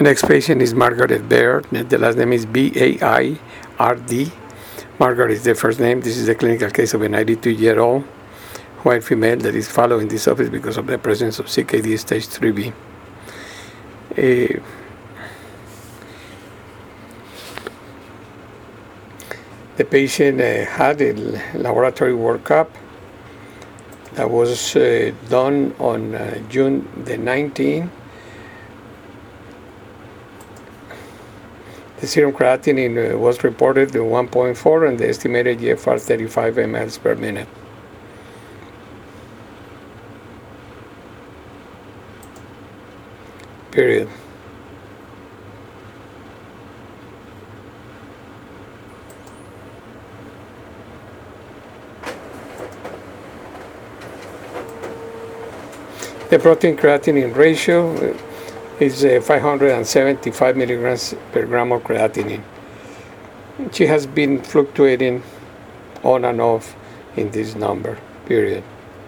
The next patient is Margaret Baird. The last name is Baird. Margaret is the first name. This is a clinical case of a 92-year-old white female that is following this office because of the presence of CKD stage 3B. The patient had a laboratory workup that was done on June the 19th. The serum creatinine was reported to 1.4 and the estimated GFR 35 mL per minute. Period. The protein creatinine ratio is 575 milligrams per gram of creatinine. She has been fluctuating on and off in this number, period.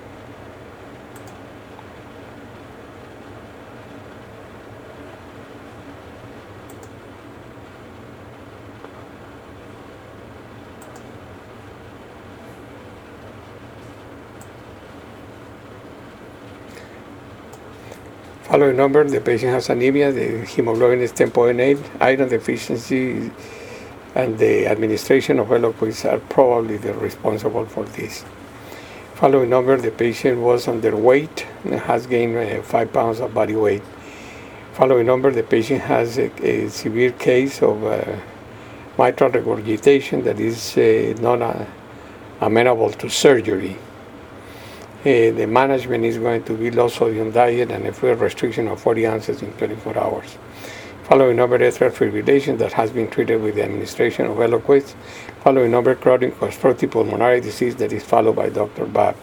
Following number, the patient has anemia, the hemoglobin is 10.8, iron deficiency, and the administration of Eliquis are probably the responsible for this. Following number, the patient was underweight and has gained 5 pounds of body weight. Following number, the patient has a severe case of mitral regurgitation that is not amenable to surgery. The management is going to be low sodium diet and a fluid restriction of 40 ounces in 24 hours. Following number, atrial fibrillation that has been treated with the administration of Eliquis. Following number, chronic obstructive pulmonary disease that is followed by Dr. BAT,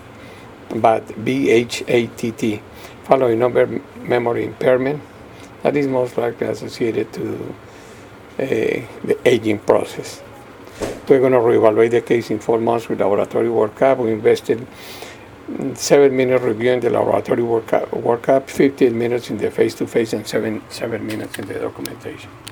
BHATT. Following number, memory impairment that is most likely associated to the aging process. We're going to reevaluate the case in 4 months with laboratory workup. We invested 7-minute review in the laboratory workup, 15 minutes in the face-to-face, and 7 minutes in the documentation.